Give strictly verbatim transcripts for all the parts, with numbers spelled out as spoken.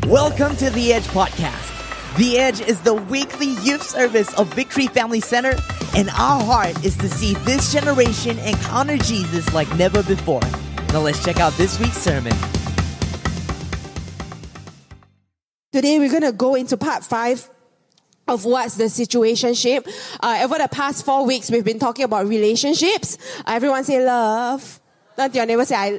Welcome to The Edge Podcast. The Edge is the weekly youth service of Victory Family Center, and our heart is to see this generation encounter Jesus like never before. Now let's check out this week's sermon. Today we're going to go into part five of what's the situationship. Uh, over the past four weeks, we've been talking about relationships. Uh, everyone say love. Don't your neighbor say I...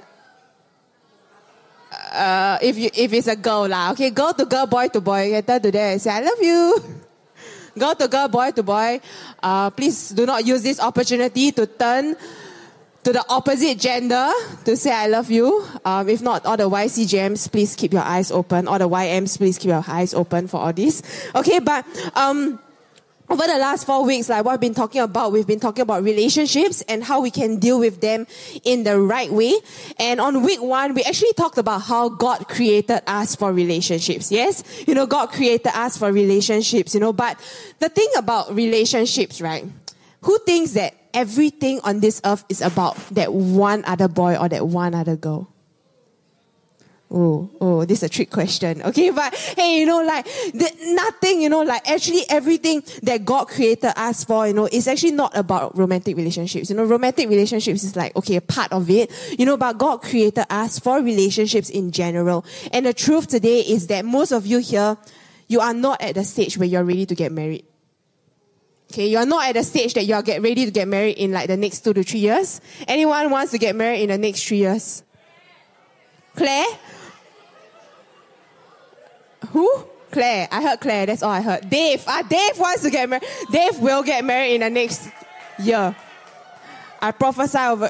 Uh, if you if it's a girl lah, okay, girl to girl, boy to boy, okay, turn to them and say I love you. Girl to girl, boy to boy. Uh, please do not use this opportunity to turn to the opposite gender to say I love you. Um, if not, all the Y C G Ms, please keep your eyes open. All the Y Ms, please keep your eyes open for all this. Okay, but um. Over the last four weeks, like what I've been talking about, we've been talking about relationships and how we can deal with them in the right way. And on week one, we actually talked about how God created us for relationships. Yes? You know, God created us for relationships, you know, but the thing about relationships, right? Who thinks that everything on this earth is about that one other boy or that one other girl? Oh, oh, this is a trick question. Okay, but hey, you know, like, the, nothing, you know, like, actually everything that God created us for, you know, is actually not about romantic relationships. You know, romantic relationships is like, okay, a part of it, you know, but God created us for relationships in general. And the truth today is that most of you here, you are not at the stage where you're ready to get married. Okay, you are not at the stage that you are get ready to get married in like the next two to three years. Anyone wants to get married in the next three years? Claire? Who? Claire. I heard Claire. That's all I heard. Dave. Ah, Dave wants to get married. Dave will get married in the next year. I prophesy over.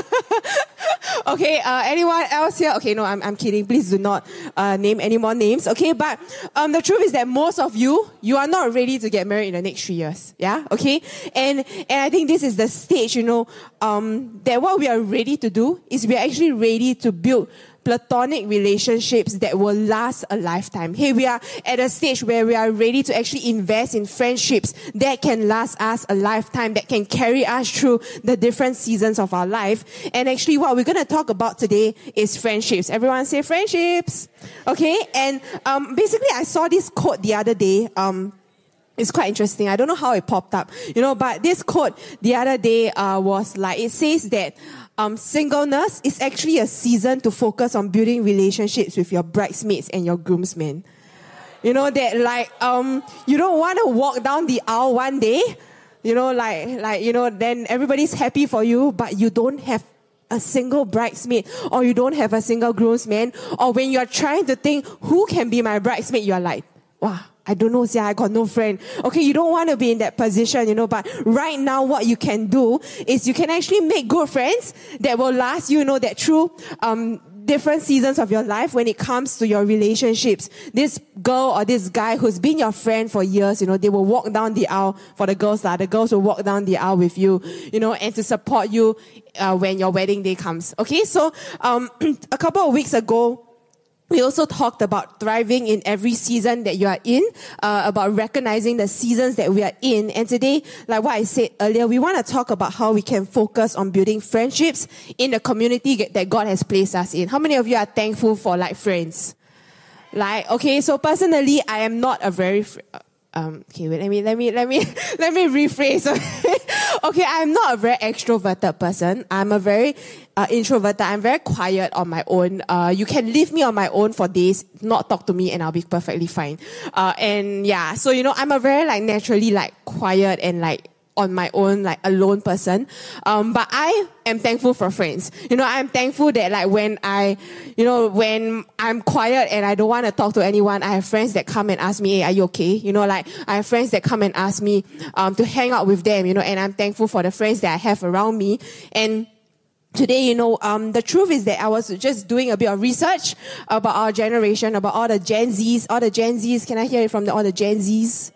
Okay, uh, anyone else here? Okay, no, I'm I'm kidding. Please do not uh, name any more names. Okay, but um, the truth is that most of you, you are not ready to get married in the next three years. Yeah, okay? And and I think this is the stage, you know, um, that what we are ready to do is we are actually ready to build platonic relationships that will last a lifetime. Hey, we are at a stage where we are ready to actually invest in friendships that can last us a lifetime, that can carry us through the different seasons of our life. And actually what we're going to talk about today is friendships. Everyone say friendships. Okay? And um, basically I saw this quote the other day. Um, It's quite interesting. I don't know how it popped up, you know, but this quote the other day uh, was like, it says that um, singleness is actually a season to focus on building relationships with your bridesmaids and your groomsmen. You know, that like, um, you don't want to walk down the aisle one day, you know, like, like, you know, then everybody's happy for you, but you don't have a single bridesmaid, or you don't have a single groomsman, or when you're trying to think, who can be my bridesmaid, you're like, wow, I don't know, yeah, I got no friend. Okay, you don't want to be in that position, you know, but right now what you can do is you can actually make good friends that will last you, you know, that through um, different seasons of your life when it comes to your relationships. This girl or this guy who's been your friend for years, you know, they will walk down the aisle for the girls, uh, the girls will walk down the aisle with you, you know, and to support you uh, when your wedding day comes. Okay, so um, a couple of weeks ago, we also talked about thriving in every season that you are in, uh, about recognizing the seasons that we are in. And today, like what I said earlier, we want to talk about how we can focus on building friendships in the community that God has placed us in. How many of you are thankful for like friends? Like, okay, so personally, I am not a very... Fr- Um, okay, wait, let me, let me, let me, let me rephrase. Okay, I'm not a very extroverted person. I'm a very uh, introverted. I'm very quiet on my own. Uh, you can leave me on my own for days, not talk to me, and I'll be perfectly fine. Uh, and yeah, so, you know, I'm a very like naturally like quiet and like on my own, like alone person. Um, but I am thankful for friends. You know, I'm thankful that like when I, you know, when I'm quiet and I don't want to talk to anyone, I have friends that come and ask me, hey, are you okay? You know, like I have friends that come and ask me, um, to hang out with them, you know, and I'm thankful for the friends that I have around me. And today, you know, um, the truth is that I was just doing a bit of research about our generation, about all the Gen Zs, all the Gen Zs. Can I hear it from the, all the Gen Zs?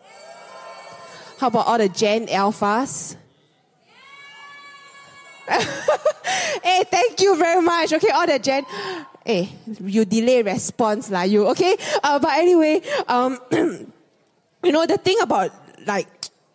How about all the Gen Alphas? Hey, thank you very much. Okay, all the Gen... Hey, you delay response lah, you. Okay? Uh, but anyway, um, you know, the thing about, like,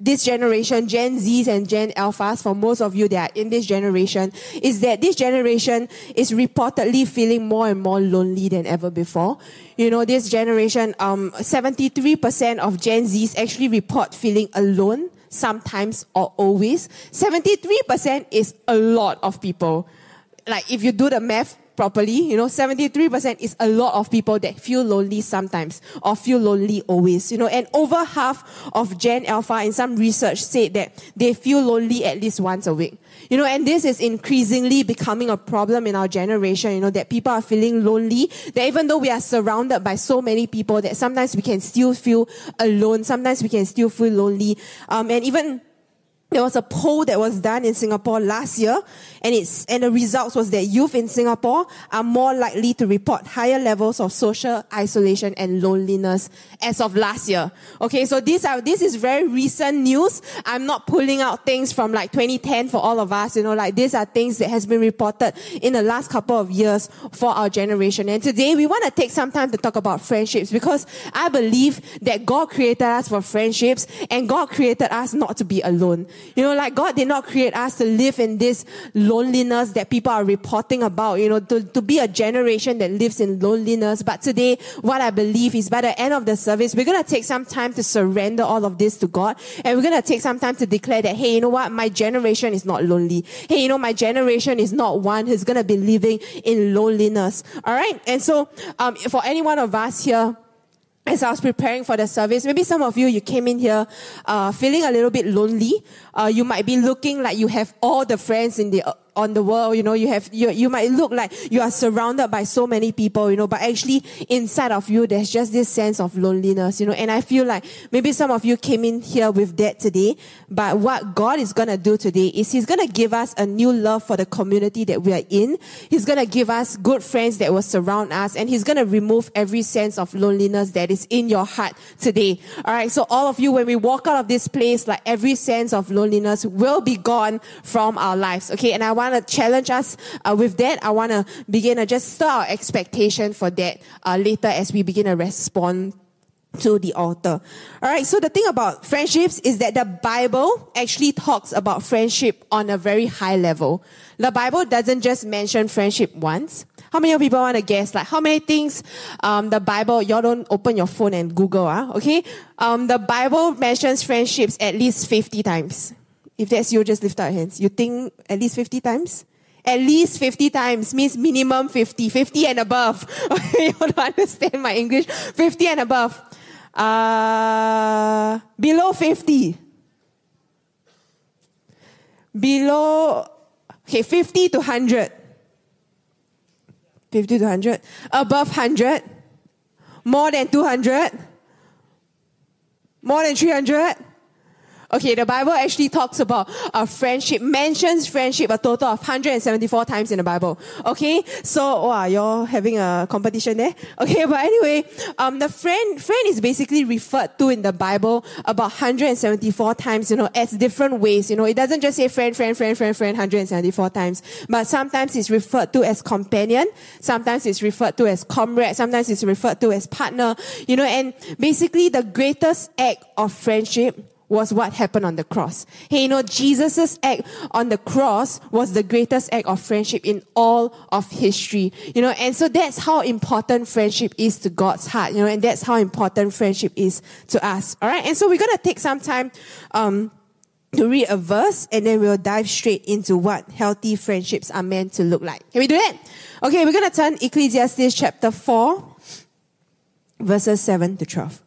this generation, Gen Zs and Gen Alphas, for most of you that are in this generation, is that this generation is reportedly feeling more and more lonely than ever before. You know, this generation, um, seventy-three percent of Gen Zs actually report feeling alone, sometimes or always. seventy-three percent is a lot of people. Like, if you do the math properly, you know, seventy-three percent is a lot of people that feel lonely sometimes or feel lonely always, you know, and over half of Gen Alpha in some research said that they feel lonely at least once a week. You know, and this is increasingly becoming a problem in our generation, you know, that people are feeling lonely, that even though we are surrounded by so many people, that sometimes we can still feel alone, sometimes we can still feel lonely, um, and even there was a poll that was done in Singapore last year, and it's and the results was that youth in Singapore are more likely to report higher levels of social isolation and loneliness as of last year. Okay, so these are this is very recent news. I'm not pulling out things from like twenty ten for all of us, you know, like these are things that has been reported in the last couple of years for our generation. And today we want to take some time to talk about friendships, because I believe that God created us for friendships, and God created us not to be alone. You know, like God did not create us to live in this loneliness that people are reporting about, you know, to, to be a generation that lives in loneliness. But today, what I believe is by the end of the service, we're going to take some time to surrender all of this to God. And we're going to take some time to declare that, hey, you know what? My generation is not lonely. Hey, you know, my generation is not one who's going to be living in loneliness. All right. And so, um, for any one of us here, as I was preparing for the service, maybe some of you, you came in here uh, feeling a little bit lonely. Uh, you might be looking like you have all the friends in the uh, on the world, you know, you have, you, you might look like you are surrounded by so many people, you know, but actually inside of you, there's just this sense of loneliness, you know, and I feel like maybe some of you came in here with that today, but what God is going to do today is He's going to give us a new love for the community that we are in. He's going to give us good friends that will surround us, and He's going to remove every sense of loneliness that is in your heart today. All right. So all of you, when we walk out of this place, like every sense of loneliness will be gone from our lives. Okay. And I want to challenge us uh, with that. I want to begin to just stir our expectation for that uh, later as we begin to respond to the altar. All right. So the thing about friendships is that the Bible actually talks about friendship on a very high level. The Bible doesn't just mention friendship once. How many of people want to guess? Like how many things um, the Bible, y'all don't open your phone and Google, ah, okay? Um, the Bible mentions friendships at least fifty times. If that's you, just lift up your hands. You think at least fifty times? At least fifty times means minimum fifty. fifty and above. Okay, you don't understand my English. fifty and above. Uh, below fifty. Below, okay, fifty to one hundred. fifty to one hundred. Above one hundred. More than two hundred. More than three hundred. Okay, the Bible actually talks about uh, friendship, mentions friendship a total of one hundred seventy-four times in the Bible. Okay, so, wow, you're having a competition there? Okay, but anyway, um, the friend, friend is basically referred to in the Bible about one hundred seventy-four times, you know, as different ways. You know, it doesn't just say friend, friend, friend, friend, friend, one hundred seventy-four times, but sometimes it's referred to as companion, sometimes it's referred to as comrade, sometimes it's referred to as partner, you know, and basically the greatest act of friendship was what happened on the cross. Hey, you know, Jesus' act on the cross was the greatest act of friendship in all of history. You know, and so that's how important friendship is to God's heart, you know, and that's how important friendship is to us. All right. And so we're going to take some time, um, to read a verse, and then we'll dive straight into what healthy friendships are meant to look like. Can we do that? Okay. We're going to turn Ecclesiastes chapter four, verses seven to twelve.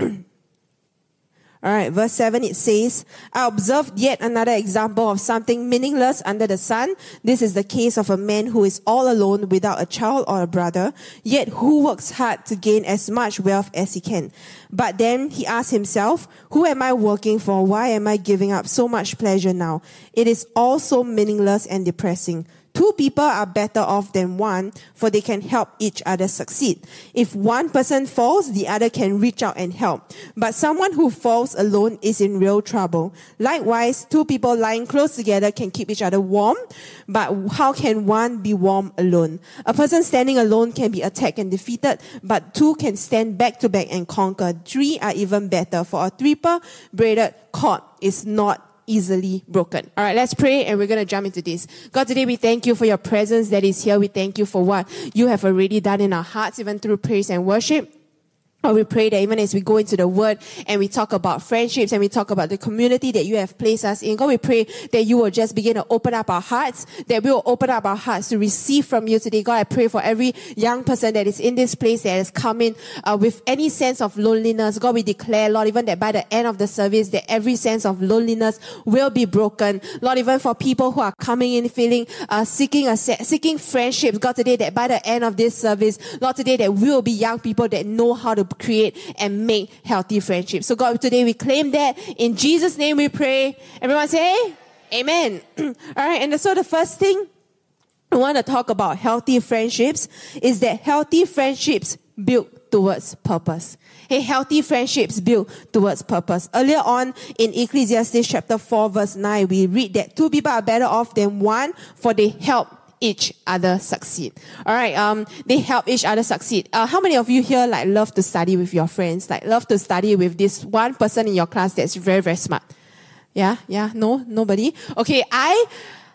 All right, verse seven, it says, I observed yet another example of something meaningless under the sun. This is the case of a man who is all alone without a child or a brother, yet who works hard to gain as much wealth as he can. But then he asks himself, who am I working for? Why am I giving up so much pleasure now? It is all so meaningless and depressing. Two people are better off than one, for they can help each other succeed. If one person falls, the other can reach out and help. But someone who falls alone is in real trouble. Likewise, two people lying close together can keep each other warm, but how can one be warm alone? A person standing alone can be attacked and defeated, but two can stand back to back and conquer. Three are even better, for a triple braided cord is not easily broken. All right, let's pray and we're going to jump into this. God, today we thank you for your presence that is here. We thank you for what you have already done in our hearts, even through praise and worship. Or we pray that even as we go into the word and we talk about friendships and we talk about the community that you have placed us in, God, we pray that you will just begin to open up our hearts, that we will open up our hearts to receive from you today. God, I pray for every young person that is in this place that has come in uh, with any sense of loneliness. God, we declare, Lord, even that by the end of the service, that every sense of loneliness will be broken. Lord, even for people who are coming in feeling, uh, seeking a seeking friendships, God, today that by the end of this service, Lord, today that we will be young people that know how to create and make healthy friendships. So God, today we claim that. In Jesus' name we pray. Everyone say, amen. All right. And so the first thing I want to talk about healthy friendships is that healthy friendships build towards purpose. Hey, healthy friendships build towards purpose. Earlier on in Ecclesiastes chapter four verse nine, we read that two people are better off than one, for they help each other succeed. All right, um, they help each other succeed. Uh, how many of you here like love to study with your friends? Like love to study with this one person in your class that's very, very smart? Yeah, yeah, no, nobody. Okay, I,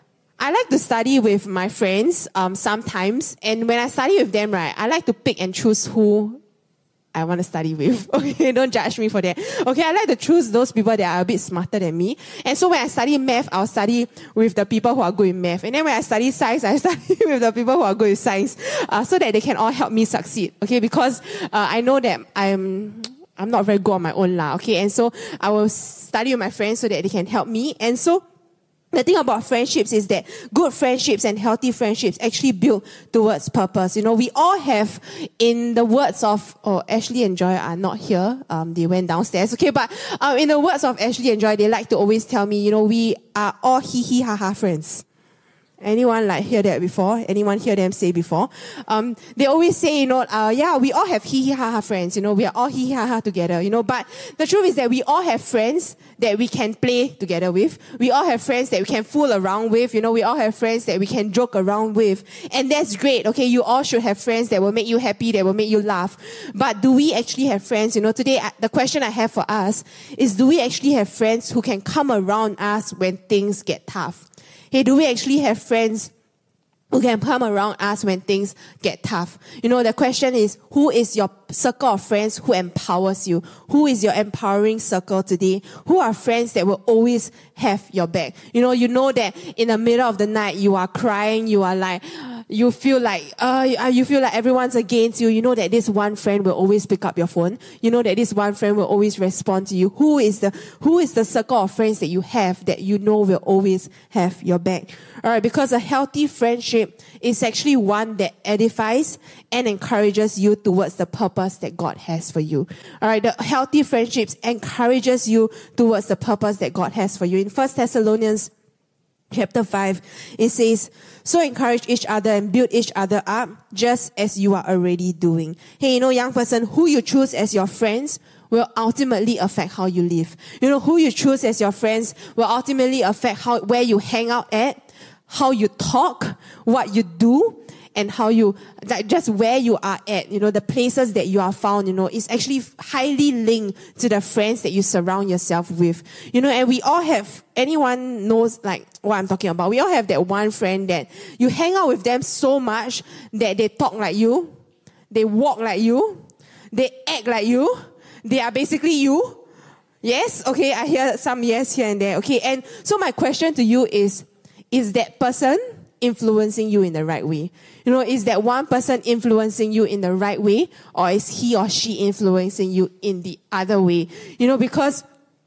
I like to study with my friends, um, sometimes. And when I study with them, right, I like to pick and choose who I want to study with. Okay, don't judge me for that. Okay, I like to choose those people that are a bit smarter than me. And so when I study math, I'll study with the people who are good in math. And then when I study science, I study with the people who are good in science, uh, so that they can all help me succeed. Okay, because uh, I know that I'm I'm not very good on my own lah. Okay, and so I will study with my friends so that they can help me. And so the thing about friendships is that good friendships and healthy friendships actually build towards purpose. You know, we all have, in the words of, oh, Ashley and Joy are not here. Um, they went downstairs. Okay, but um, in the words of Ashley and Joy, they like to always tell me, you know, we are all hee hee ha ha friends. Anyone like hear that before? Anyone hear them say before? Um, they always say, you know, uh, yeah, we all have hee hee ha ha friends. You know, we are all hee hee ha ha together. You know, but the truth is that we all have friends that we can play together with. We all have friends that we can fool around with. You know, we all have friends that we can joke around with, and that's great. Okay, you all should have friends that will make you happy, that will make you laugh. But do we actually have friends? You know, today the question I have for us is: do we actually have friends who can come around us when things get tough? Hey, do we actually have friends who can come around us when things get tough? You know, the question is, who is your circle of friends who empowers you? Who is your empowering circle today? Who are friends that will always have your back? You know, you know that in the middle of the night, you are crying, you are like, you feel like, uh, you feel like everyone's against you. You know that this one friend will always pick up your phone. You know that this one friend will always respond to you. Who is the, who is the circle of friends that you have that you know will always have your back? Alright, because a healthy friendship is actually one that edifies and encourages you towards the purpose that God has for you. Alright, the healthy friendships encourages you towards the purpose that God has for you. In First Thessalonians chapter five, it says, so encourage each other and build each other up, just as you are already doing. Hey, you know, young person, who you choose as your friends will ultimately affect how you live. You know, who you choose as your friends will ultimately affect how, where you hang out at, how you talk, what you do, and how you, like, just where you are at, you know, the places that you are found, you know, is actually highly linked to the friends that you surround yourself with. You know, and we all have, anyone knows like what I'm talking about. We all have that one friend that you hang out with them so much that they talk like you, they walk like you, they act like you, they are basically you. Yes? Okay, I hear some yes here and there. Okay, and so my question to you is, is that person influencing you in the right way? You know, is that one person influencing you in the right way, or is he or she influencing you in the other way? You know, because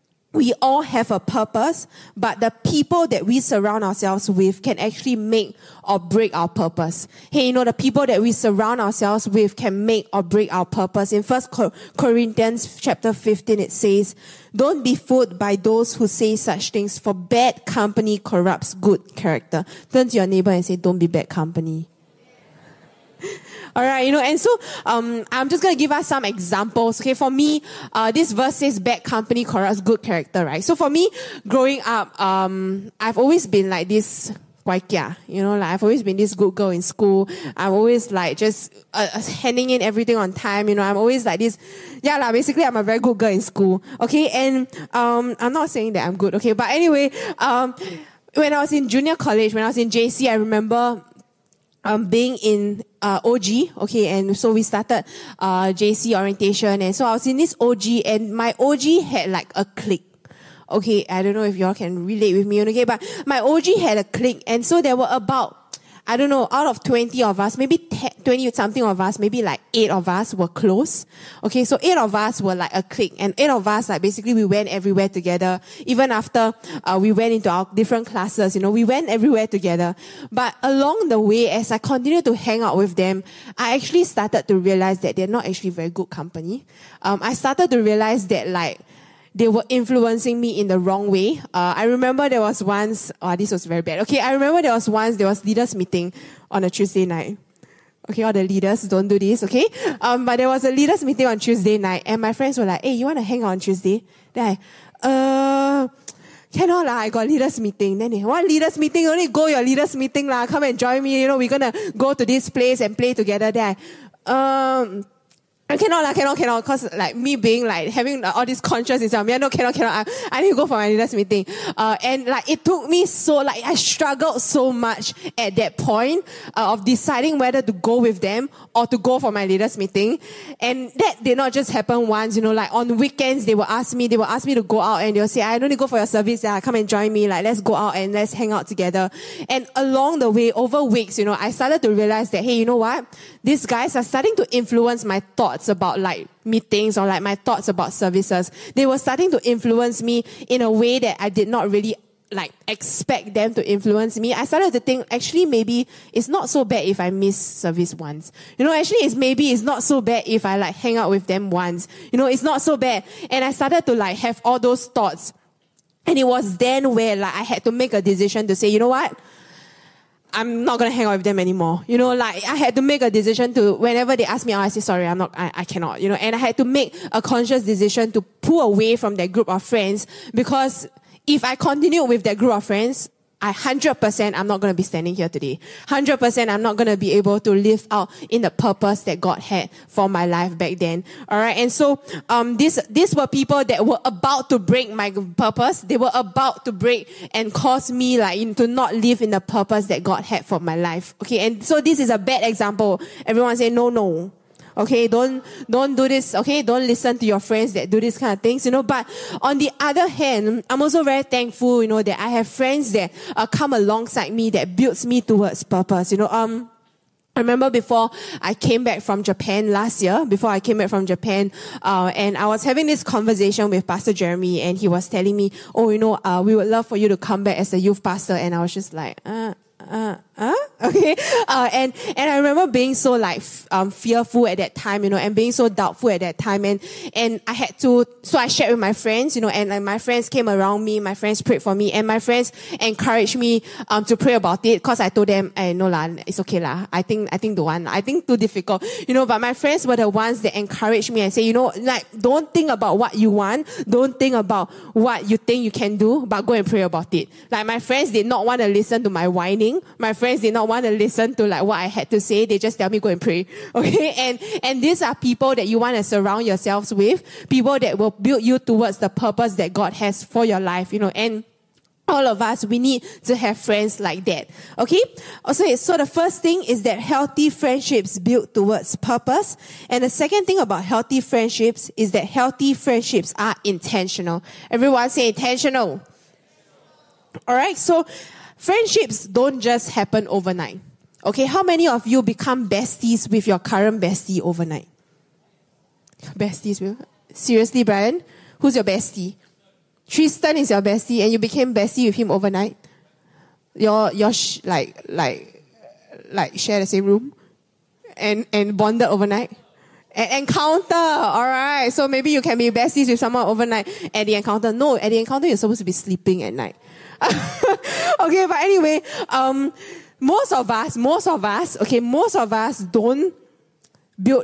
we all have a purpose, but the people that we surround ourselves with can actually make or break our purpose. Hey, you know, the people that we surround ourselves with can make or break our purpose. In First Corinthians chapter fifteen, it says, don't be fooled by those who say such things, for bad company corrupts good character. Turn to your neighbor and say, don't be bad company. All right, you know, and so um, I'm just going to give us some examples. Okay, for me, uh, this verse says bad company corrupts good character, right? So for me, growing up, um, I've always been like this guai kia. You know, like I've always been this good girl in school. I'm always like just uh, handing in everything on time. You know, I'm always like this. Yeah, like basically I'm a very good girl in school. Okay, and um, I'm not saying that I'm good. Okay, but anyway, um, when I was in junior college, when I was in J C, I remember um being in uh, O G. Okay, and so we started uh J C orientation, and so I was in this O G, and my O G had like a clique. Okay, I don't know if y'all can relate with me, okay, but my O G had a clique, and so there were about, I don't know, out of twenty of us, maybe ten, twenty something of us, maybe like eight of us were close. Okay, so eight of us were like a clique, and eight of us, like basically we went everywhere together. Even after uh, we went into our different classes, you know, we went everywhere together. But along the way, as I continued to hang out with them, I actually started to realize that they're not actually very good company. Um, I started to realize that like, they were influencing me in the wrong way. Uh, I remember there was once, oh, this was very bad. Okay, I remember there was once, there was leaders meeting on a Tuesday night. Okay, all the leaders, don't do this, okay? Um, but there was a leaders meeting on Tuesday night, and my friends were like, hey, you want to hang out on Tuesday? Then I, uh, cannot lah, I got leaders meeting. Then they, what leaders meeting? Only go your leaders meeting lah, come and join me, you know, we're gonna go to this place and play together. Then I, um, I cannot, like, cannot, cannot, cause like me being like having all this conscious inside me, no, cannot, cannot, I, I need to go for my leaders meeting. Uh, and like it took me so, like I struggled so much at that point uh, of deciding whether to go with them or to go for my leaders meeting. And that did not just happen once, you know, like on weekends they will ask me, they will ask me to go out and they'll say, I don't need to go for your service, yeah, come and join me, like let's go out and let's hang out together. And along the way, over weeks, you know, I started to realize that, hey, you know what? These guys are starting to influence my thoughts about like meetings or like my thoughts about services. They were starting to influence me in a way that I did not really like expect them to influence me. I started to think actually maybe it's not so bad if I miss service once. You know, actually it's maybe it's not so bad if I like hang out with them once. You know, it's not so bad. And I started to like have all those thoughts. And it was then where like I had to make a decision to say, you know what? I'm not going to hang out with them anymore. You know, like I had to make a decision to, whenever they ask me out, I say, sorry, I'm not, I, I cannot, you know, and I had to make a conscious decision to pull away from that group of friends, because if I continue with that group of friends, I one hundred percent I'm not going to be standing here today. one hundred percent I'm not going to be able to live out in the purpose that God had for my life back then. All right. And so, um, these, these were people that were about to break my purpose. They were about to break and cause me like to not live in the purpose that God had for my life. Okay. And so this is a bad example. Everyone say, no, no. Okay, don't, don't do this, okay? Don't listen to your friends that do this kind of things, you know. But on the other hand, I'm also very thankful, you know, that I have friends that uh, come alongside me that builds me towards purpose, you know. Um, I remember before I came back from Japan last year, before I came back from Japan, uh, and I was having this conversation with Pastor Jeremy, and he was telling me, oh, you know, uh, we would love for you to come back as a youth pastor. And I was just like, uh, uh, uh, okay. Uh, and, and I remember being so like, f- um, fearful at that time, you know, and being so doubtful at that time. And, and I had to, so I shared with my friends, you know, and like my friends came around me, my friends prayed for me, and my friends encouraged me, um, to pray about it, cause I told them, eh, no lah, it's okay lah. I think, I think the one, I think too difficult, you know, but my friends were the ones that encouraged me and say, you know, like, don't think about what you want. Don't think about what you think you can do, but go and pray about it. Like my friends did not want to listen to my whining. My friends did not want to listen to like what I had to say. They just tell me go and pray. Okay. And, and these are people that you want to surround yourselves with. People that will build you towards the purpose that God has for your life, you know, and all of us, we need to have friends like that. Okay? Also, so the first thing is that healthy friendships build towards purpose. And the second thing about healthy friendships is that healthy friendships are intentional. Everyone say intentional. Alright, so friendships don't just happen overnight. Okay, how many of you become besties with your current bestie overnight? Besties with? Seriously, Brian? Who's your bestie? Tristan is your bestie and you became bestie with him overnight? You're, you're sh- like, like, like share the same room? And, and bonded overnight? An encounter, alright. So maybe you can be besties with someone overnight at the encounter. No, at the encounter you're supposed to be sleeping at night. Okay, but anyway, um, most of us, most of us, okay, most of us don't build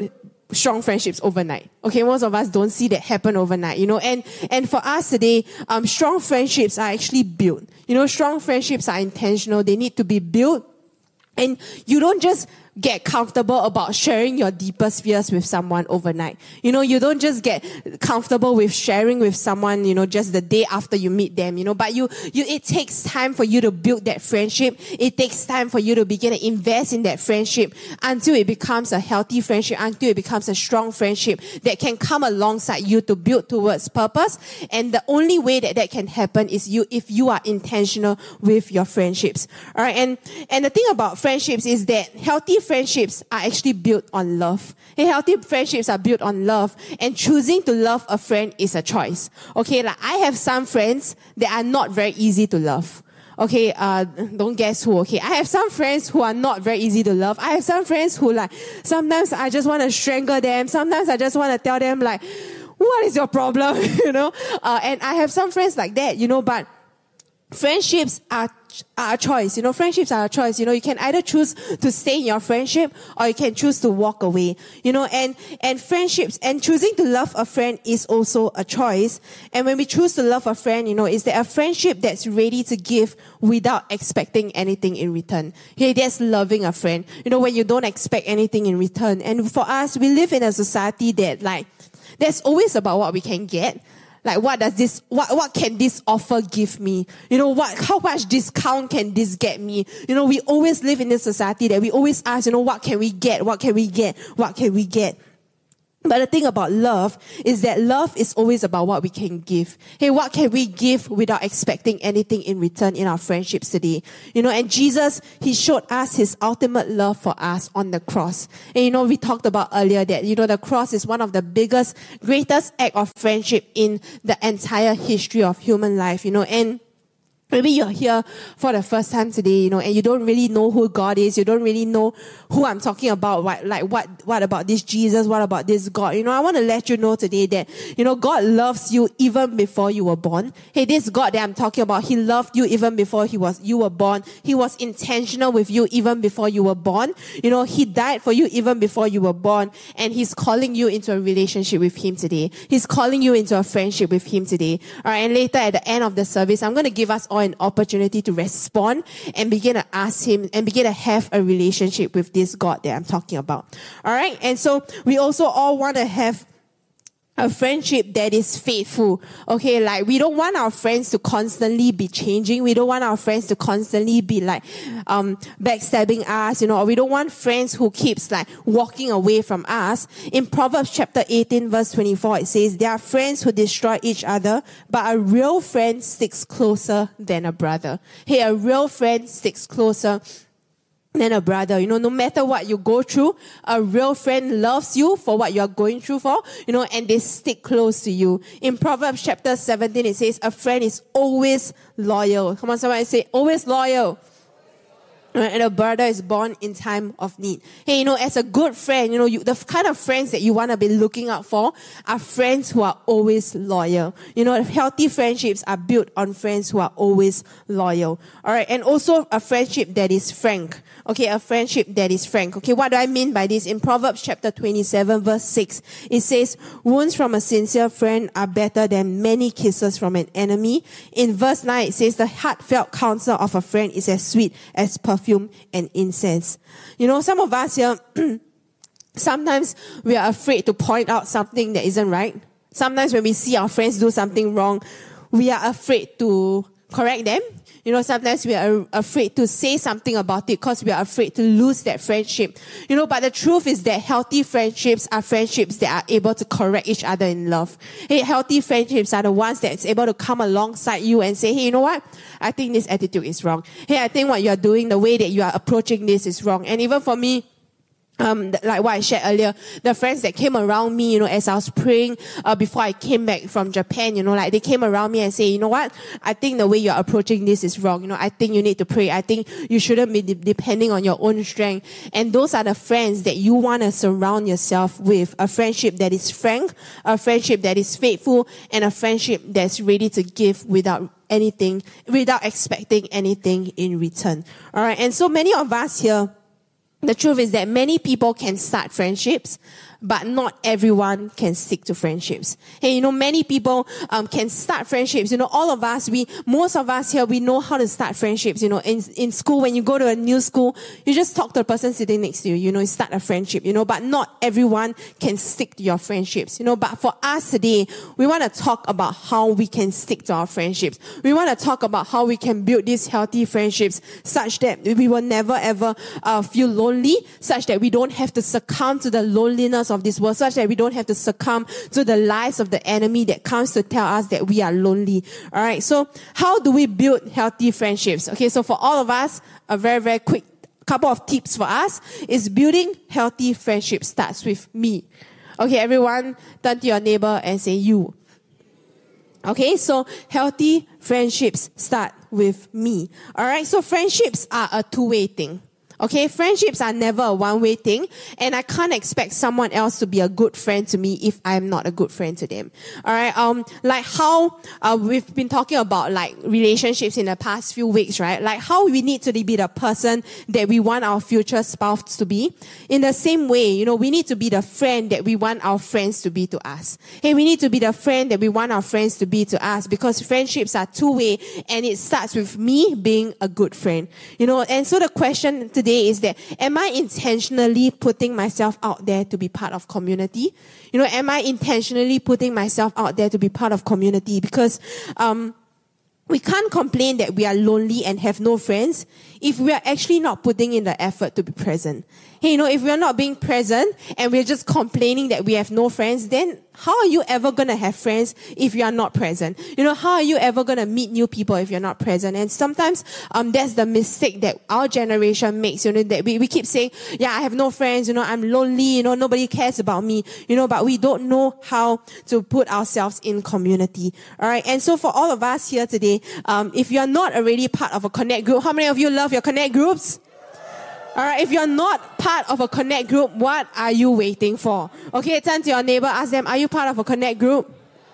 strong friendships overnight. Okay, most of us don't see that happen overnight, you know, and, and for us today, um, strong friendships are actually built. You know, strong friendships are intentional. They need to be built. And you don't just get comfortable about sharing your deepest fears with someone overnight. You know, you don't just get comfortable with sharing with someone, you know, just the day after you meet them, you know, but you, you, it takes time for you to build that friendship. It takes time for you to begin to invest in that friendship until it becomes a healthy friendship, until it becomes a strong friendship that can come alongside you to build towards purpose. And the only way that that can happen is you, if you are intentional with your friendships. All right. And, and the thing about friendships is that healthy friendships are actually built on love. Hey, healthy friendships are built on love, and choosing to love a friend is a choice. Okay, like I have some friends that are not very easy to love. Okay, uh, don't guess who. Okay, I have some friends who are not very easy to love. I have some friends who like, sometimes I just want to strangle them. Sometimes I just want to tell them like, what is your problem? you know, uh, and I have some friends like that, you know, but friendships are, are a choice. You know, friendships are a choice. You know, you can either choose to stay in your friendship or you can choose to walk away. You know, and, and friendships and choosing to love a friend is also a choice. And when we choose to love a friend, you know, is there a friendship that's ready to give without expecting anything in return? Hey, that's loving a friend. You know, when you don't expect anything in return. And for us, we live in a society that like, that's always about what we can get. Like, what does this, what, what can this offer give me? You know, what, how much discount can this get me? You know, we always live in this society that we always ask, you know, what can we get? What can we get? What can we get? But the thing about love is that love is always about what we can give. Hey, what can we give without expecting anything in return in our friendships today? You know, and Jesus, He showed us His ultimate love for us on the cross. And you know, we talked about earlier that, you know, the cross is one of the biggest, greatest act of friendship in the entire history of human life, you know, and maybe you're here for the first time today, you know, and you don't really know who God is. You don't really know who I'm talking about. What, like, what, what about this Jesus? What about this God? You know, I want to let you know today that, you know, God loves you even before you were born. Hey, this God that I'm talking about, He loved you even before he was, you were born. He was intentional with you even before you were born. You know, He died for you even before you were born. And He's calling you into a relationship with Him today. He's calling you into a friendship with Him today. All right. And later at the end of the service, I'm going to give us all an opportunity to respond and begin to ask Him and begin to have a relationship with this God that I'm talking about. All right. And so we also all want to have a friendship that is faithful. Okay, like we don't want our friends to constantly be changing. We don't want our friends to constantly be like um backstabbing us, you know, or we don't want friends who keeps like walking away from us. In Proverbs chapter eighteen verse twenty-four, it says, there are friends who destroy each other, but a real friend sticks closer than a brother. Hey, a real friend sticks closer than a brother. You know, no matter what you go through, a real friend loves you for what you are going through for, you know, and they stick close to you. In Proverbs chapter seventeen, it says, a friend is always loyal. Come on, somebody say, always loyal. And a brother is born in time of need. Hey, you know, as a good friend, you know, you, the kind of friends that you want to be looking out for are friends who are always loyal. You know, healthy friendships are built on friends who are always loyal. All right. And also a friendship that is frank. Okay. A friendship that is frank. Okay. What do I mean by this? In Proverbs chapter twenty-seven verse six, it says, wounds from a sincere friend are better than many kisses from an enemy. In verse nine, it says, the heartfelt counsel of a friend is as sweet as perfume and incense. You know, some of us here, sometimes we are afraid to point out something that isn't right. Sometimes when we see our friends do something wrong, we are afraid to correct them. You know, sometimes we are afraid to say something about it because we are afraid to lose that friendship. You know, but the truth is that healthy friendships are friendships that are able to correct each other in love. Hey, healthy friendships are the ones that's able to come alongside you and say, hey, you know what? I think this attitude is wrong. Hey, I think what you are doing, the way that you are approaching this is wrong. And even for me, Um, like what I shared earlier, the friends that came around me, you know, as I was praying, uh, before I came back from Japan, you know, like they came around me and say, you know what, I think the way you're approaching this is wrong. You know, I think you need to pray. I think you shouldn't be de- depending on your own strength. And those are the friends that you want to surround yourself with. A friendship that is frank, a friendship that is faithful, and a friendship that's ready to give without anything, without expecting anything in return. Alright, and so many of us here, the truth is that many people can start friendships, but not everyone can stick to friendships. Hey, you know, many people um, can start friendships. You know, all of us, we, most of us here, we know how to start friendships. You know, in, in school, when you go to a new school, you just talk to the person sitting next to you, you know, you start a friendship, you know, but not everyone can stick to your friendships, you know, but for us today, we want to talk about how we can stick to our friendships. We want to talk about how we can build these healthy friendships such that we will never ever uh, feel lonely, such that we don't have to succumb to the loneliness of this world, such that we don't have to succumb to the lies of the enemy that comes to tell us that we are lonely. All right. So how do we build healthy friendships? Okay. So for all of us, a very, very quick couple of tips for us is building healthy friendships starts with me. Okay. Everyone turn to your neighbor and say you. Okay. So healthy friendships start with me. All right. So friendships are a two-way thing. Okay, friendships are never a one-way thing, and I can't expect someone else to be a good friend to me if I'm not a good friend to them. All right, um, like how uh, we've been talking about like relationships in the past few weeks, right? Like how we need to be the person that we want our future spouse to be. In the same way, you know, we need to be the friend that we want our friends to be to us. Hey, we need to be the friend that we want our friends to be to us, because friendships are two-way, and it starts with me being a good friend. You know, and so the question today is that, am I intentionally putting myself out there to be part of community? You know, am I intentionally putting myself out there to be part of community? Because um, we can't complain that we are lonely and have no friends if we are actually not putting in the effort to be present. Hey, you know, if we are not being present and we're just complaining that we have no friends, then how are you ever going to have friends if you are not present? You know, how are you ever going to meet new people if you're not present? And sometimes um that's the mistake that our generation makes, you know, that we, we keep saying, yeah, I have no friends, you know, I'm lonely, you know, nobody cares about me, you know, but we don't know how to put ourselves in community. All right. And so for all of us here today, um, if you're not already part of a Connect group, how many of you love your Connect groups? All right, if you're not part of a Connect group, what are you waiting for? Okay, turn to your neighbor, ask them, are you part of a Connect group?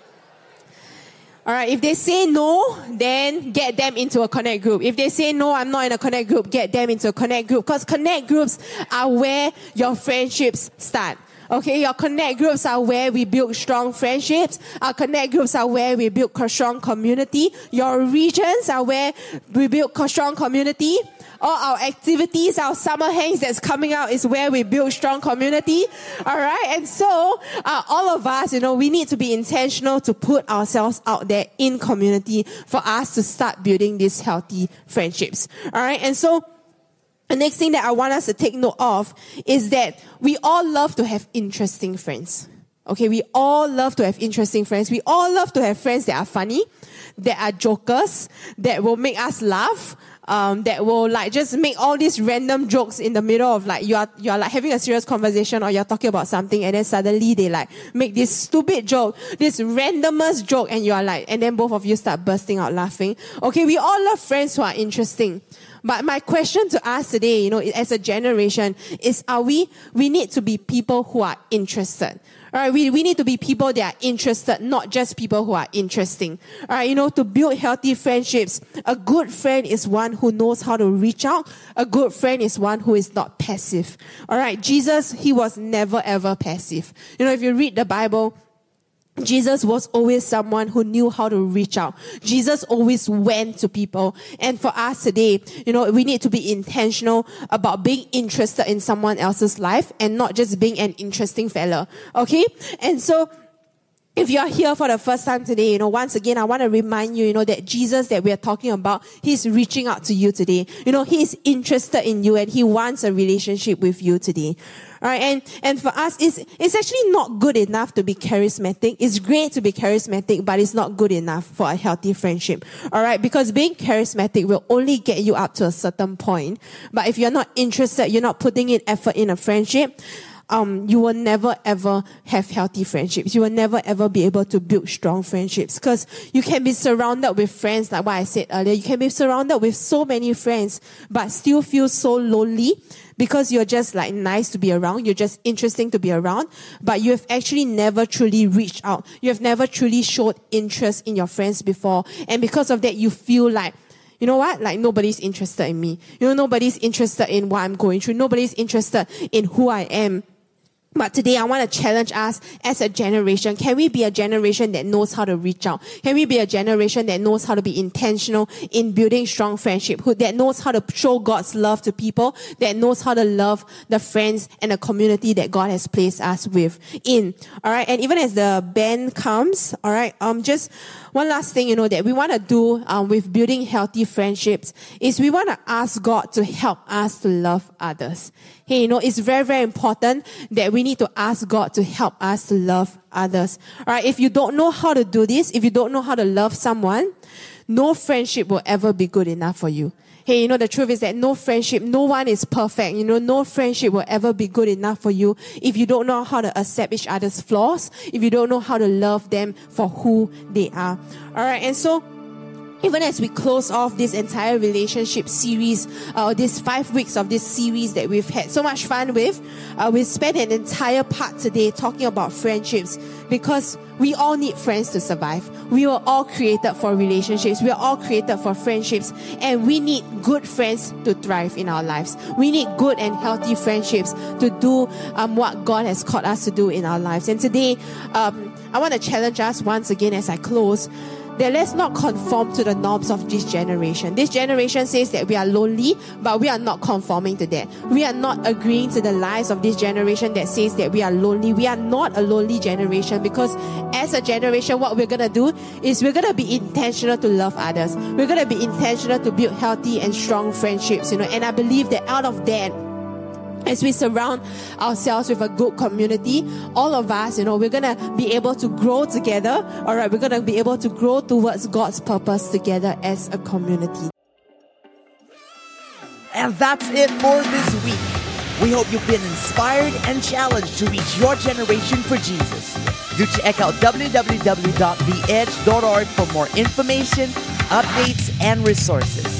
All right, if they say no, then get them into a Connect group. If they say no, I'm not in a Connect group, get them into a Connect group, because Connect groups are where your friendships start. Okay, your Connect groups are where we build strong friendships. Our Connect groups are where we build strong community. Your regions are where we build strong community. All our activities, our summer hangs that's coming out is where we build strong community. All right. And so uh, all of us, you know, we need to be intentional to put ourselves out there in community for us to start building these healthy friendships. All right. And so the next thing that I want us to take note of is that we all love to have interesting friends. Okay. We all love to have interesting friends. We all love to have friends that are funny, that are jokers, that will make us laugh. Um, that will like just make all these random jokes in the middle of like you are you are like having a serious conversation, or you're talking about something, and then suddenly they like make this stupid joke, this randomest joke, and you are like, and then both of you start bursting out laughing. Okay, we all love friends who are interesting. But my question to us today, you know, as a generation, is are we, we need to be people who are interested. All right, we, we need to be people that are interested, not just people who are interesting. All right, you know, to build healthy friendships, a good friend is one who knows how to reach out. A good friend is one who is not passive. All right, Jesus, he was never ever passive. You know, if you read the Bible, Jesus was always someone who knew how to reach out. Jesus always went to people. And for us today, you know, we need to be intentional about being interested in someone else's life and not just being an interesting fella. Okay? And so, if you're here for the first time today, you know, once again, I want to remind you, you know, that Jesus that we are talking about, he's reaching out to you today. You know, he's interested in you and he wants a relationship with you today. All right. And, and for us, it's, it's actually not good enough to be charismatic. It's great to be charismatic, but it's not good enough for a healthy friendship. All right. Because being charismatic will only get you up to a certain point. But if you're not interested, you're not putting in effort in a friendship, Um, you will never ever have healthy friendships. You will never ever be able to build strong friendships, because you can be surrounded with friends, like what I said earlier. You can be surrounded with so many friends, but still feel so lonely because you're just like nice to be around. You're just interesting to be around, but you have actually never truly reached out. You have never truly showed interest in your friends before. And because of that, you feel like, you know what? Like nobody's interested in me. You know, nobody's interested in what I'm going through. Nobody's interested in who I am. But today I want to challenge us as a generation. Can we be a generation that knows how to reach out? Can we be a generation that knows how to be intentional in building strong friendship, who, that knows how to show God's love to people, that knows how to love the friends and the community that God has placed us with in. All right. And even as the band comes, all right, um, just one last thing, you know, that we want to do um, with building healthy friendships is we want to ask God to help us to love others. Hey, you know, it's very, very important that we need to ask God to help us to love others. All right, if you don't know how to do this, if you don't know how to love someone, no friendship will ever be good enough for you. Hey, you know, the truth is that no friendship, no one is perfect. You know, no friendship will ever be good enough for you if you don't know how to accept each other's flaws, if you don't know how to love them for who they are. All right, and so even as we close off this entire relationship series, uh, these five weeks of this series that we've had so much fun with, uh, we spent an entire part today talking about friendships because we all need friends to survive. We were all created for relationships. We are all created for friendships, and we need good friends to thrive in our lives. We need good and healthy friendships to do um, what God has called us to do in our lives. And today, um, I want to challenge us once again as I close, that let's not conform to the norms of this generation. This generation says that we are lonely, but we are not conforming to that. We are not agreeing to the lies of this generation that says that we are lonely. We are not a lonely generation, because as a generation, what we're going to do is we're going to be intentional to love others. We're going to be intentional to build healthy and strong friendships, you know, and I believe that out of that, as we surround ourselves with a good community, all of us, you know, we're going to be able to grow together. All right, we're going to be able to grow towards God's purpose together as a community. And that's it for this week. We hope you've been inspired and challenged to reach your generation for Jesus. Do check out w w w dot the edge dot org for more information, updates, and resources.